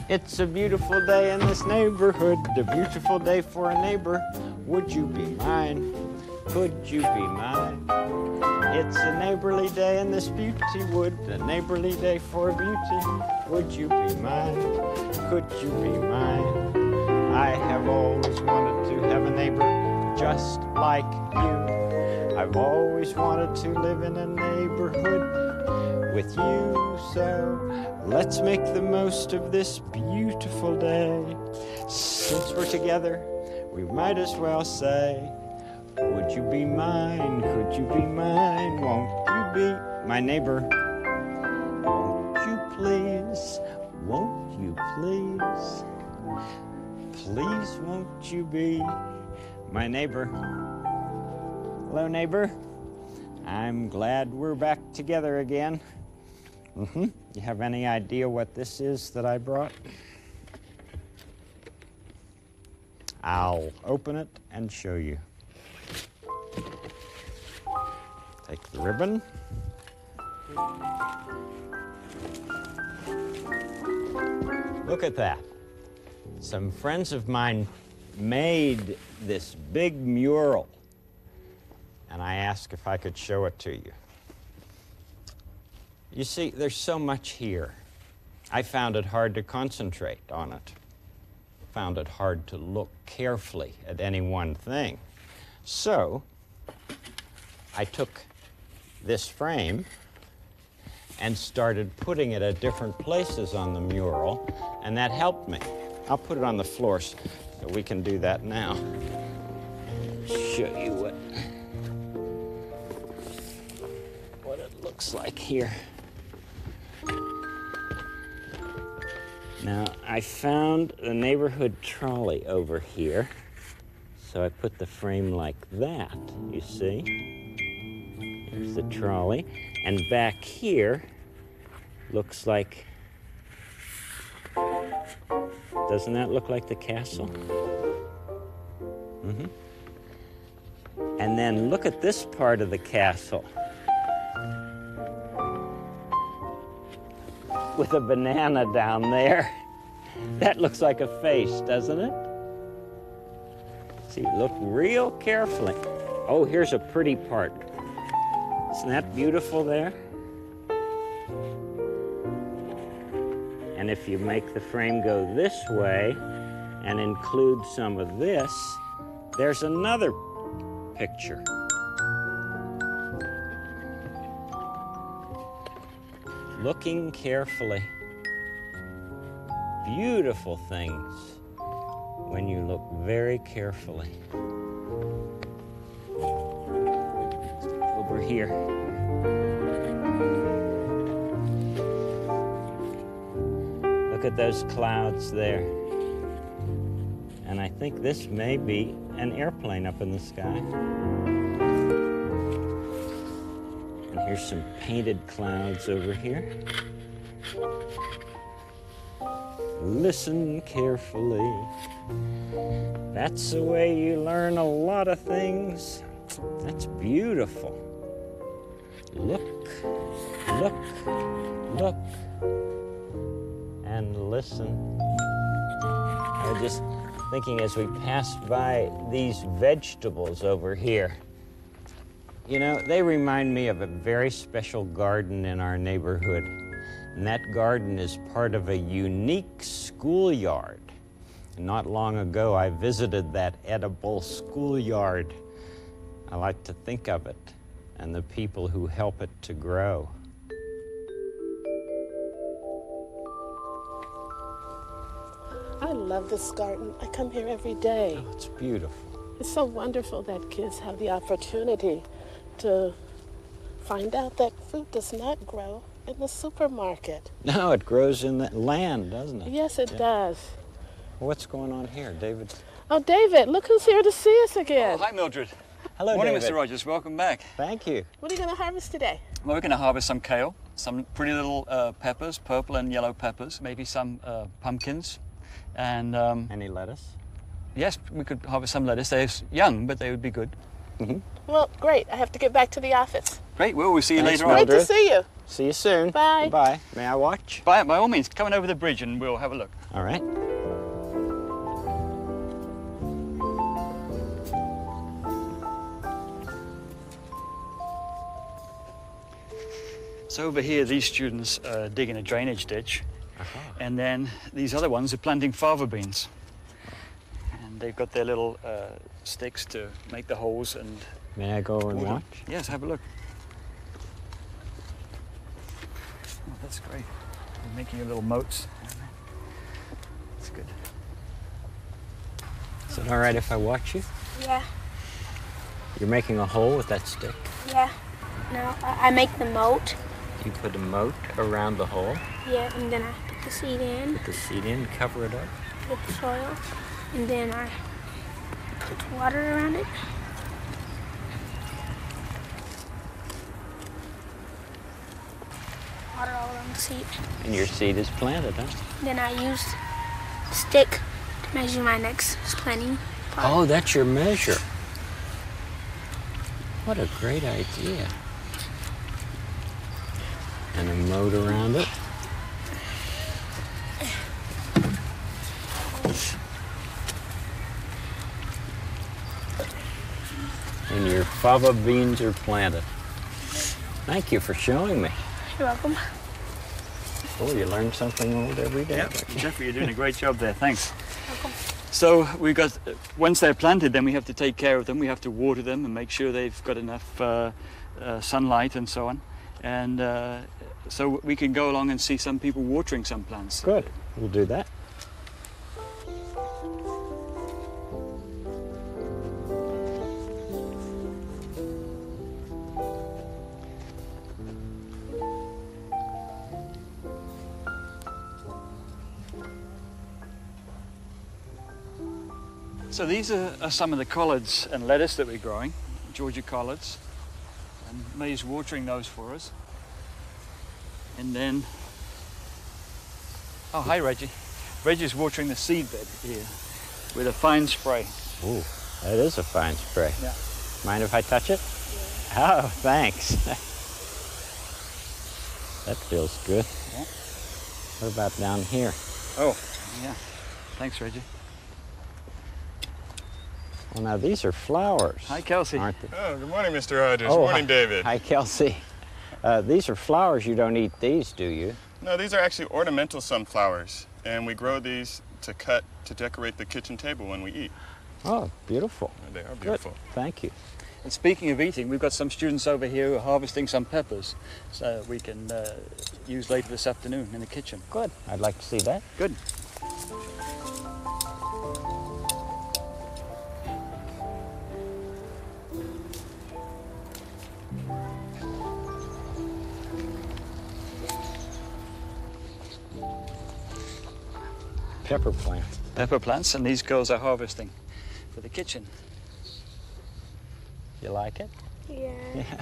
It's a beautiful day in this neighborhood, a beautiful day for a neighbor. Would you be mine? Could you be mine? It's a neighborly day in this beauty wood, a neighborly day for beauty. Would you be mine? Could you be mine? I have always wanted to have a neighbor just like you. I've always wanted to live in a neighborhood with you. So let's make the most of this beautiful day. Since we're together, we might as well say, would you be mine? Could you be mine? Won't you be my neighbor? Won't you please? Won't you please? Please won't you be my neighbor? Hello, neighbor. I'm glad we're back together again. You have any idea what this is that I brought? I'll open it and show you. Take the ribbon. Look at that. Some friends of mine made this big mural, and I asked if I could show it to you. You see, there's so much here. I found it hard to concentrate on it. Found it hard to look carefully at any one thing. So, I took this frame and started putting it at different places on the mural, and that helped me. I'll put it on the floor so we can do that now. Show you what it looks like here. Now, I found the neighborhood trolley over here, so I put the frame like that, you see? Here's the trolley, and back here looks like, doesn't that look like the castle? And then look at this part of the castle with a banana down there. That looks like a face, doesn't it? See, look real carefully. Oh, here's a pretty part. Isn't that beautiful there? And if you make the frame go this way and include some of this, there's another picture. Looking carefully. Beautiful things when you look very carefully. Over here. Look at those clouds there. And I think this may be an airplane up in the sky. And here's some painted clouds over here. Listen carefully. That's the way you learn a lot of things. That's beautiful. Look, look, look, and listen. I was just thinking as we passed by these vegetables over here, you know, they remind me of a very special garden in our neighborhood. And that garden is part of a unique schoolyard. And not long ago, I visited that edible schoolyard. I like to think of it and the people who help it to grow. I love this garden. I come here every day. Oh, it's beautiful. It's so wonderful that kids have the opportunity to find out that food does not grow in the supermarket. No, it grows in the land, doesn't it? Yes, it does. What's going on here, David? Oh, David, look who's here to see us again. Oh, hi, Mildred. Hello, Morning, David. Mr. Rogers. Welcome back. Thank you. What are you going to harvest today? Well, we're going to harvest some kale, some pretty little peppers, purple and yellow peppers, maybe some pumpkins, and Any lettuce? yes, we could harvest some lettuce. They're young, but they would be good. Well, great. I have to get back to the office. Great. Well, we'll see you Thanks, later on. Great to Mildred. see you. See you soon. Bye. Bye. May I watch? By all means, come on over the bridge and we'll have a look. All right. So over here, these students are digging a drainage ditch. And then these other ones are planting fava beans. And they've got their little sticks to make the holes and... May I go and water. watch? Yes, have a look. Oh, that's great. They're making your little moats. That's good. Is it all right if I watch you? Yeah, You're making a hole with that stick. yeah. No, I make the moat. You put a moat around the hole, Yeah, and then I put the seed in put the seed in, cover it up. with the soil, and then I put water around it. Water all around the seed. And your seed is planted, huh? Then I use the stick to measure my next planting part. Oh, that's your measure. What a great idea. And a moat around it. And your fava beans are planted. Thank you for showing me. You're welcome. Oh, you learn something old every day. Jeffrey, you're doing a great job there. Thanks. So we've got, once they're planted, then we have to take care of them. We have to water them and make sure they've got enough sunlight and so on. And so we can go along and see some people watering some plants. Good. We'll do that. So these are some of the collards and lettuce that we're growing, Georgia collards. And May's watering those for us. And then, oh, hi Reggie. Reggie's watering the seed bed here with a fine spray. Ooh, that is a fine spray. Yeah. Mind if I touch it? Yeah. Oh, thanks. That feels good. Yeah. What about down here? Oh, yeah. Thanks, Reggie. Well, now these are flowers. Hi, Kelsey. Aren't they? Oh, good morning, Mr. Rogers. Oh, Morning, hi- David. Hi, Kelsey. These are flowers. You don't eat these, do you? No, these are actually ornamental sunflowers, and we grow these to cut to decorate the kitchen table when we eat. Oh, beautiful. They are Good. beautiful. Thank you. And speaking of eating, we've got some students over here who are harvesting some peppers, so we can use later this afternoon in the kitchen. Good. I'd like to see that. Good. Pepper plant. Pepper plants, and these girls are harvesting for the kitchen. You like it? Yeah. Yeah.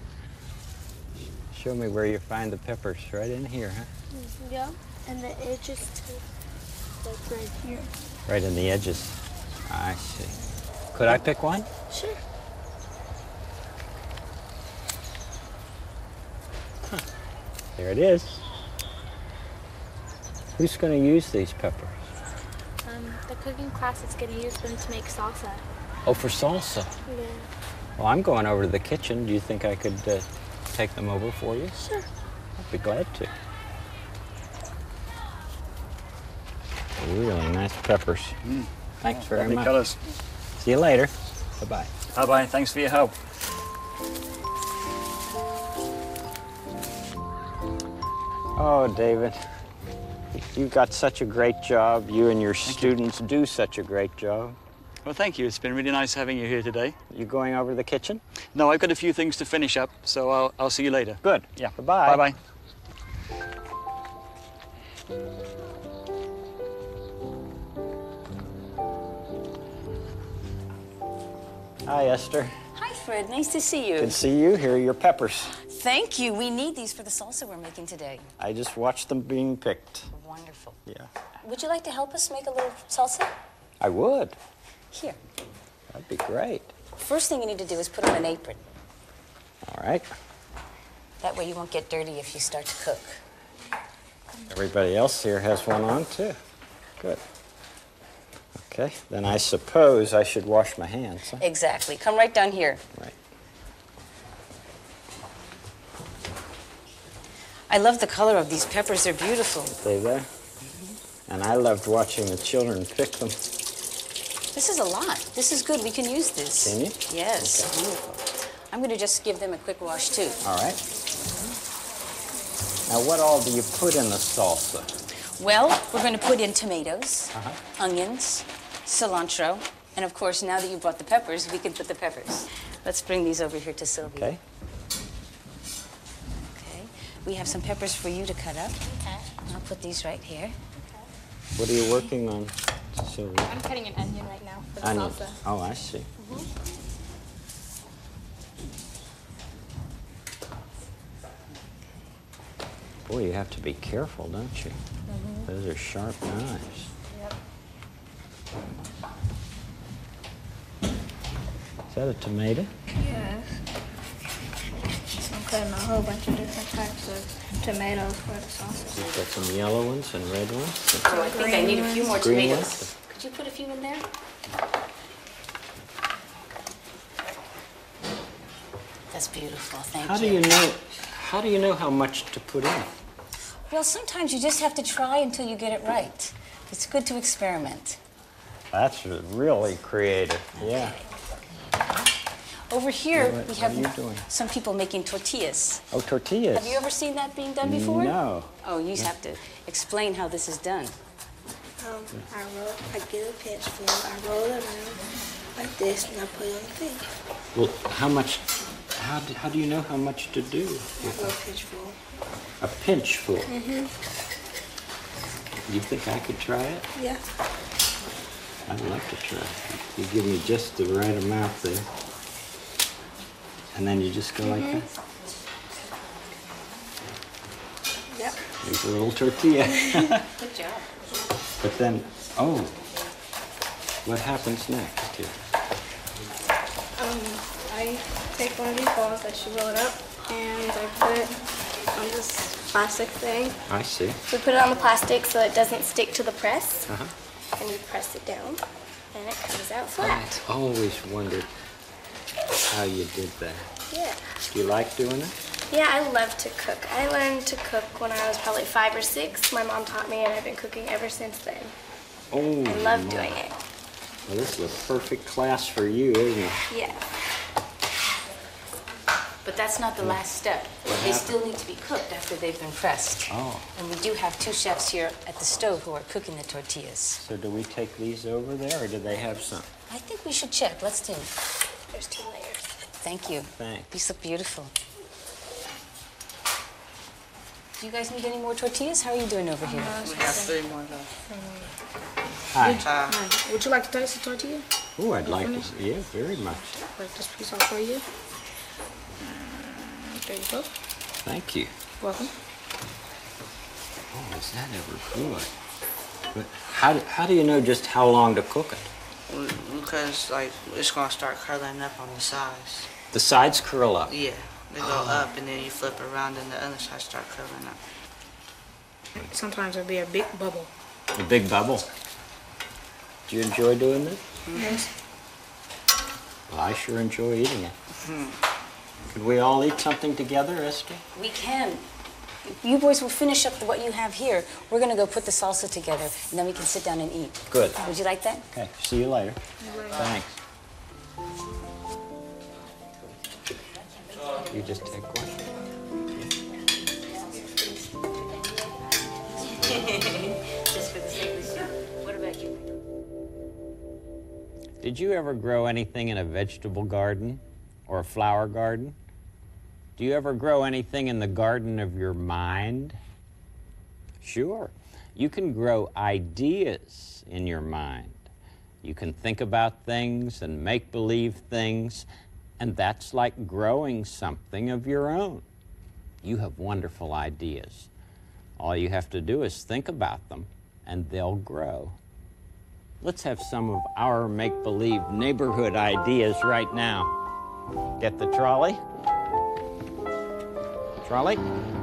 Show me where you find the peppers. Right in here, huh? Yeah. And the edges too. Like right here. Right in the edges. I see. Could I pick one? Sure. There it is. Who's going to use these peppers? The cooking class is going to use them to make salsa. Oh, for salsa. Yeah. Well, I'm going over to the kitchen. Do you think I could take them over for you? Sure. I'd be glad to. Really nice peppers. Thanks very Lovely much. colors. See you later. Bye-bye. Bye-bye. Thanks for your help. Oh, David, you've got such a great job. You and your students do such a great job. Well, thank you. It's been really nice having you here today. You going over to the kitchen? No, I've got a few things to finish up, so I'll see you later. Good. Yeah. Bye-bye. Bye-bye. Hi, Esther. Hi, Fred. Nice to see you. Good to see you. Here are your peppers. Thank you. We need these for the salsa we're making today. I just watched them being picked. Wonderful. Yeah. Would you like to help us make a little salsa? I would. Here. That'd be great. First thing you need to do is put on an apron. All right. That way you won't get dirty if you start to cook. Everybody else here has one on too. Good. Okay, then I suppose I should wash my hands. Huh? Exactly. Come right down here. Right. I love the color of these peppers. They're beautiful. They there? And I loved watching the children pick them. This is a lot. This is good. We can use this. Can you? Yes. Beautiful. I'm going to just give them a quick wash, too. All right. Now, what all do you put in the salsa? Well, we're going to put in tomatoes, onions, cilantro, and of course, now that you brought the peppers, we can put the peppers. Let's bring these over here to Sylvia. Okay. Okay. We have some peppers for you to cut up. Okay. I'll put these right here. What are you working on, Sylvia? I'm cutting an onion right now for the Onion. salsa. Oh, I see. Boy, you have to be careful, don't you? Those are sharp knives. Yep. Is that a tomato? Yes. So I'm cutting a whole bunch of different types of tomatoes for the sauce. You've got some yellow ones and red ones. Oh, I think I need a few more Green tomatoes. ones? Could you put a few in there? That's beautiful. Thank How do you know how much to put in? Well, sometimes you just have to try until you get it right. It's good to experiment. That's really creative. Yeah. Over here, What we are you have doing? some people making tortillas. Oh, tortillas. Have you ever seen that being done before? No. Oh, you have to explain how this is done. I get a pinch full, I roll it around like this, and I put it on the thing. Well, how do you know how much to do? A pinch full. A pinch full. You think I could try it? Yeah. I'd love to try it. You give me just the right amount there. And then you just go like that? Yep. There's a little tortilla. Good job. But then, what happens next here? I take one of these balls that you roll it up, and I put it on this plastic thing. I see. We put it on the plastic so it doesn't stick to the press. Uh-huh. And you press it down, and it comes out flat. I've always wondered how you did that. Yeah. Do you like doing it? Yeah, I love to cook. I learned to cook when I was probably 5 or 6. My mom taught me, and I've been cooking ever since then. Oh, I love my. doing it. Well, this is a perfect class for you, isn't it? Yeah. But that's not the last step. They still need to be cooked after they've been pressed. Oh. And we do have 2 chefs here at the stove who are cooking the tortillas. So do we take these over there, or do they have some? I think we should check. Let's see. There's 2 layers. Thank you. Thanks. These look beautiful. Do you guys need any more tortillas? How are you doing over here? We have 3 more left. Hi. Would you like to taste the tortilla? Oh, I'd like to. Yeah, very much. Break this piece off for you. There you go. Thank you. Welcome. Oh, is that ever good? But how do you know just how long to cook it? Because, like, it's going to start curling up on the sides. The sides curl up. Yeah. They go up, and then you flip around, and the other side start curling up. Sometimes it'll be a big bubble. A big bubble. Do you enjoy doing this? Yes. Well, I sure enjoy eating it. Could we all eat something together, Esther? We can. You boys will finish up what you have here. We're going to go put the salsa together, and then we can sit down and eat. Good. Would you like that? Okay, see you later. Thanks. You just take one. Just for the sake of the soup. What about you? Did you ever grow anything in a vegetable garden or a flower garden? Do you ever grow anything in the garden of your mind? Sure. You can grow ideas in your mind. You can think about things and make believe things, and that's like growing something of your own. You have wonderful ideas. All you have to do is think about them, and they'll grow. Let's have some of our make-believe neighborhood ideas right now. Get the trolley. Trolley?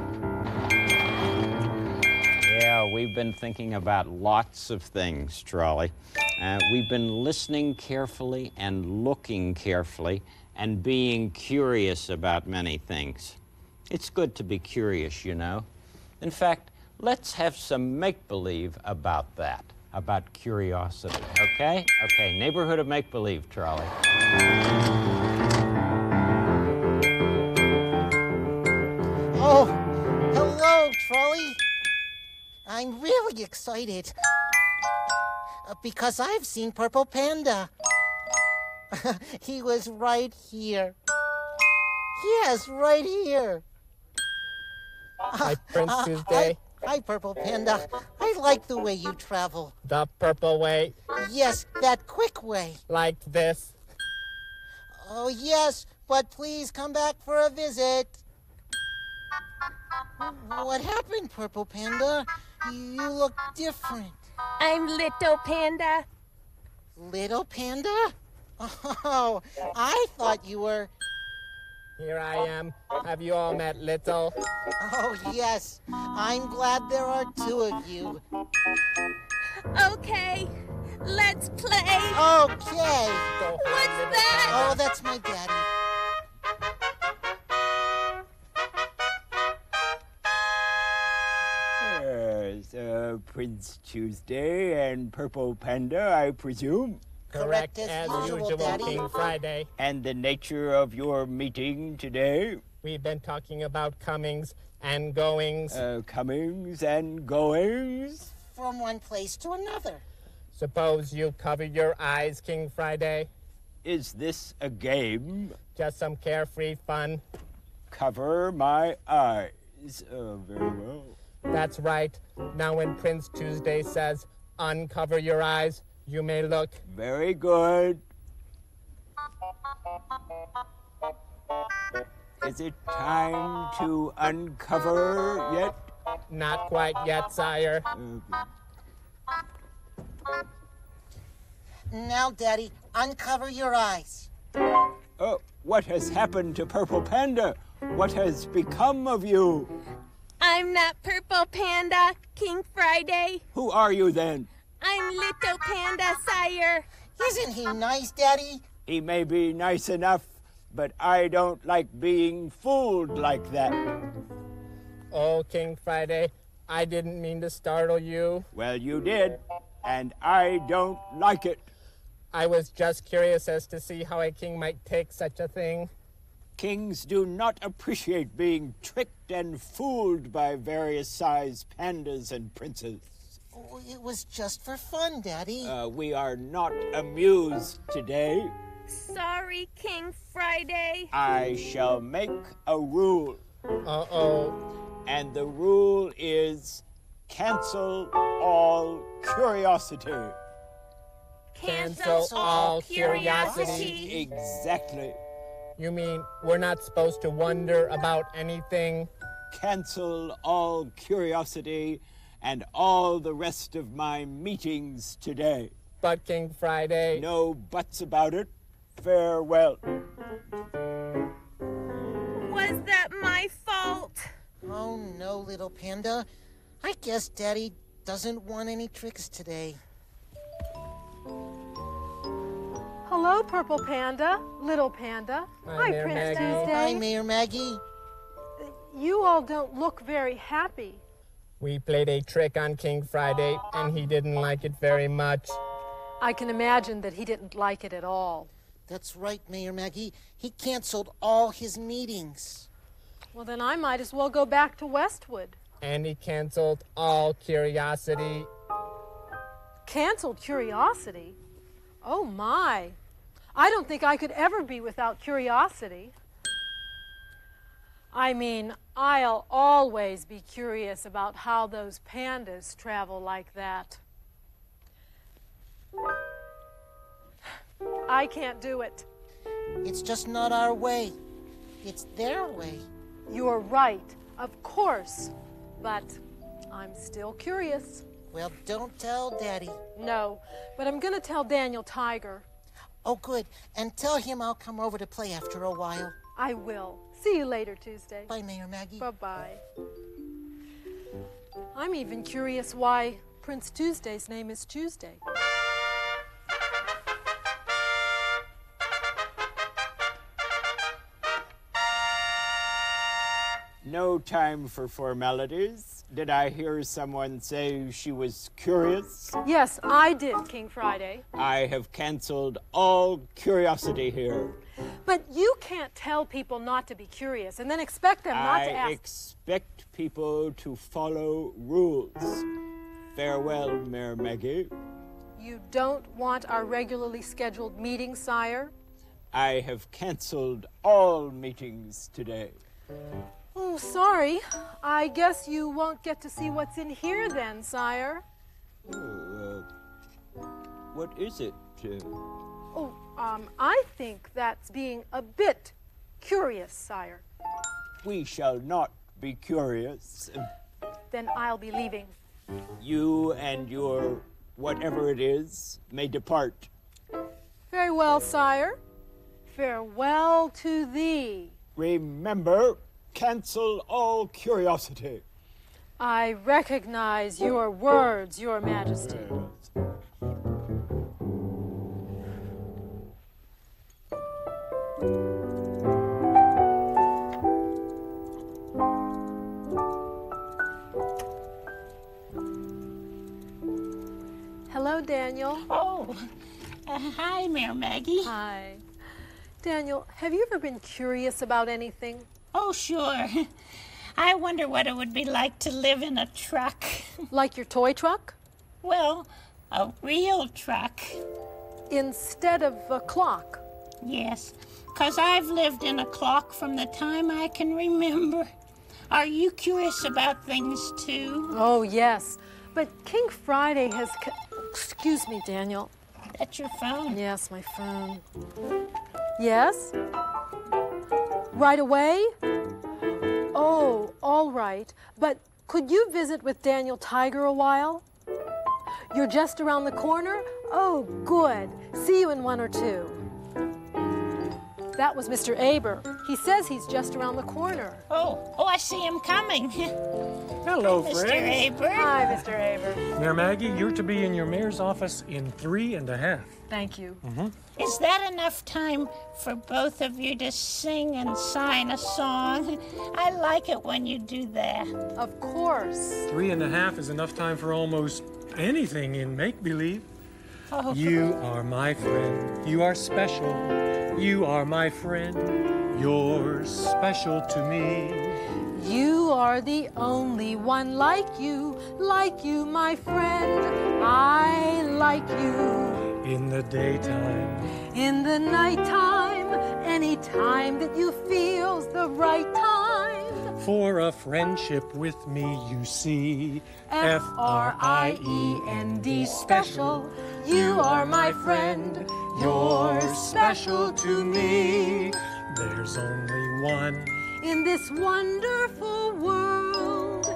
Yeah, we've been thinking about lots of things, Trolley. We've been listening carefully and looking carefully and being curious about many things. It's good to be curious, you know. In fact, let's have some make-believe about that, about curiosity, okay? Okay, neighborhood of make-believe, Trolley. Oh, hello, Trolley. I'm really excited because I've seen Purple Panda. He was right here. Yes, right here. Hi, Prince Tuesday. Hi, Purple Panda. I like the way you travel. The purple way, Yes, that quick way. like this. Oh, yes, but please come back for a visit. What happened, Purple Panda? You look different. I'm Little Panda. Little Panda? Oh, I thought you were... Here I am. Have you all met Little? Oh, yes. I'm glad there are two of you. Okay, let's play. Okay. What's that? Oh, that's my daddy. Prince Tuesday and Purple Panda, I presume. Correct as usual, Daddy. King Friday. And the nature of your meeting today? We've been talking about comings and goings. Comings and goings? From one place to another. Suppose you cover your eyes, King Friday. Is this a game? Just some carefree fun. Cover my eyes. Very well. That's right. Now when Prince Tuesday says, uncover your eyes, you may look. Very good. Is it time to uncover yet? Not quite yet, sire. Now, Daddy, uncover your eyes. Oh, what has happened to Purple Panda? What has become of you? I'm not Purple Panda, King Friday. Who are you then? I'm Little Panda, sire. Isn't he nice, Daddy? He may be nice enough, but I don't like being fooled like that. Oh, King Friday, I didn't mean to startle you. Well, you did, and I don't like it. I was just curious as to see how a king might take such a thing. Kings do not appreciate being tricked and fooled by various size pandas and princes. Oh, it was just for fun, Daddy. We are not amused today. Sorry, King Friday. I shall make a rule. Uh-oh. And the rule is cancel all curiosity. Cancel all curiosity. Exactly. You mean we're not supposed to wonder about anything? Cancel all curiosity and all the rest of my meetings today. But, King Friday... No buts about it. Farewell. Was that my fault? Oh, no, Little Panda. I guess Daddy doesn't want any tricks today. Hello, Purple Panda, Little Panda. Hi, Mayor Prince Maggie. Tuesday. Hi, Mayor Maggie. You all don't look very happy. We played a trick on King Friday, and he didn't like it very much. I can imagine that he didn't like it at all. That's right, Mayor Maggie. He canceled all his meetings. Well, then I might as well go back to Westwood. And he canceled all curiosity. Canceled curiosity? Oh, my. I don't think I could ever be without curiosity. I mean, I'll always be curious about how those pandas travel like that. I can't do it. It's just not our way. It's their way. You're right, of course. But I'm still curious. Well, don't tell Daddy. No, but I'm going to tell Daniel Tiger. Oh, good. And tell him I'll come over to play after a while. I will. See you later, Tuesday. Bye, Mayor Maggie. Bye-bye. I'm even curious why Prince Tuesday's name is Tuesday. No time for formalities. Did I hear someone say she was curious? Yes, I did, King Friday. I have canceled all curiosity here. But you can't tell people not to be curious and then expect them not to ask. I expect people to follow rules. Farewell, Mayor Maggie. You don't want our regularly scheduled meeting, sire? I have canceled all meetings today. Oh, sorry. I guess you won't get to see what's in here then, sire. Oh, what is it? I think that's being a bit curious, sire. We shall not be curious. Then I'll be leaving. You and your whatever it is may depart. Very well, sire. Farewell to thee. Remember, cancel all curiosity. I recognize your words, Your Majesty. Hello, Daniel. Oh, hi, Mayor Maggie. Hi. Daniel, have you ever been curious about anything? Oh, sure. I wonder what it would be like to live in a truck. Like your toy truck? Well, a real truck. Instead of a clock? Yes, 'cause I've lived in a clock from the time I can remember. Are you curious about things, too? Oh, yes. But King Friday has... Excuse me, Daniel. That's your phone? Yes, my phone. Yes? Right away? Oh, all right. But could you visit with Daniel Tiger a while? You're just around the corner? Oh, good. See you in 1 or 2. That was Mr. Aber. He says he's just around the corner. Oh, I see him coming. Hello, Mr. friends. Aber. Hi, Mr. Aber. Mayor Maggie, you're to be in your mayor's office in 3.5. Thank you. Is that enough time for both of you to sing and sign a song? I like it when you do that. Of course. 3.5 is enough time for almost anything in make-believe. Oh. You are my friend. You are special. You are my friend. You're special to me. You are the only one like you, my friend. I like you. In the daytime. In the nighttime, any time that you feel's the right time. For a friendship with me, you see. F-R-I-E-N-D, special. You are my friend. You're special to me. There's only one in this wonderful world.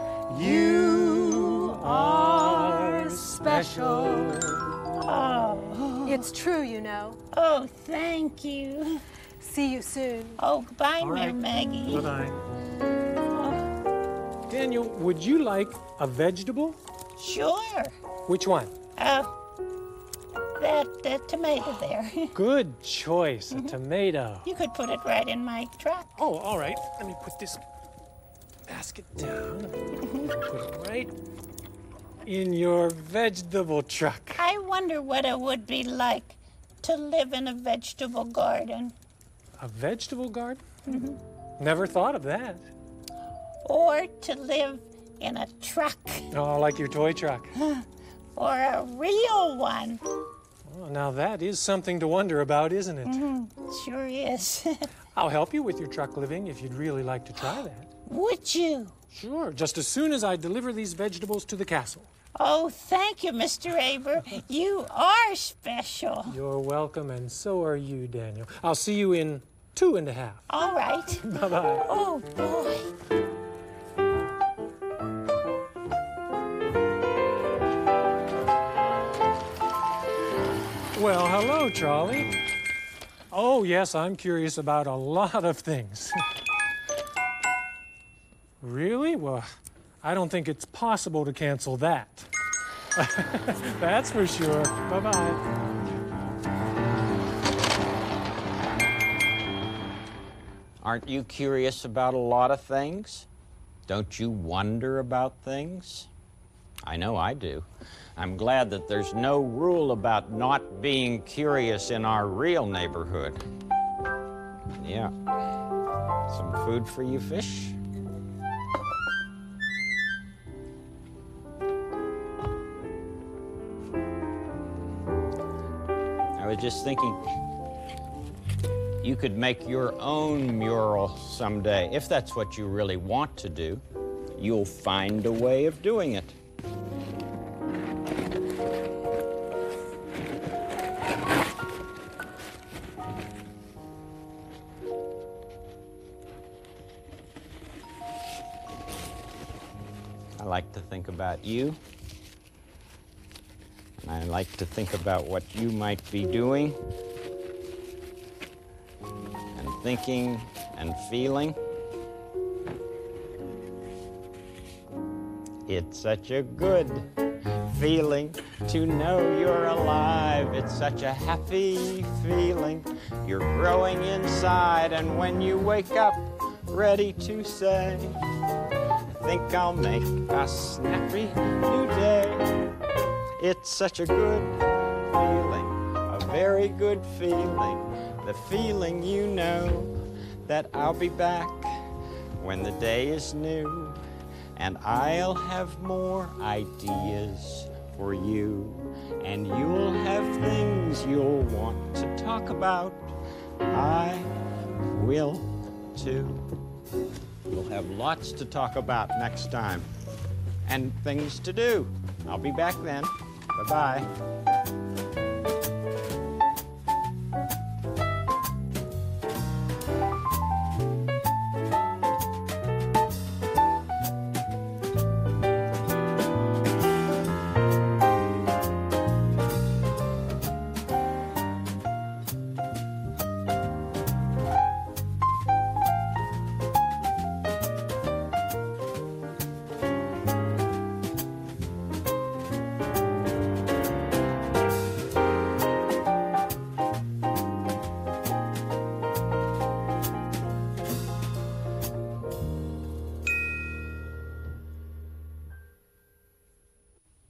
You are special. Oh. It's true, you know. Oh, thank you. See you soon. Oh, goodbye, Mayor Maggie. Bye-bye. Daniel, would you like a vegetable? Sure. Which one? That tomato there. Good choice, a tomato. You could put it right in my truck. Oh, all right. Let me put this basket down. Put it right in your vegetable truck. I wonder what it would be like to live in a vegetable garden. A vegetable garden? Never thought of that. Or to live in a truck. Oh, like your toy truck. Or a real one. Oh, now that is something to wonder about, isn't it? Sure is. I'll help you with your truck living if you'd really like to try that. Would you? Sure, just as soon as I deliver these vegetables to the castle. Oh, thank you, Mr. Aber. You are special. You're welcome, and so are you, Daniel. I'll see you in 2.5. All right. Bye-bye. Oh, boy. Well, hello, Charlie. Oh, yes, I'm curious about a lot of things. Really? Well, I don't think it's possible to cancel that. That's for sure. Bye-bye. Aren't you curious about a lot of things? Don't you wonder about things? I know I do. I'm glad that there's no rule about not being curious in our real neighborhood. Yeah. Some food for you, fish? I was just thinking, you could make your own mural someday. If that's what you really want to do, you'll find a way of doing it. I like to think about you. And I like to think about what you might be doing and thinking and feeling. It's such a good feeling to know you're alive. It's such a happy feeling. You're growing inside, and when you wake up, ready to say, I think I'll make a snappy new day. It's such a good feeling, a very good feeling. The feeling you know that I'll be back when the day is new, and I'll have more ideas for you, and you'll have things you'll want to talk about. I will too. We'll have lots to talk about next time, and things to do. I'll be back then. Bye-bye.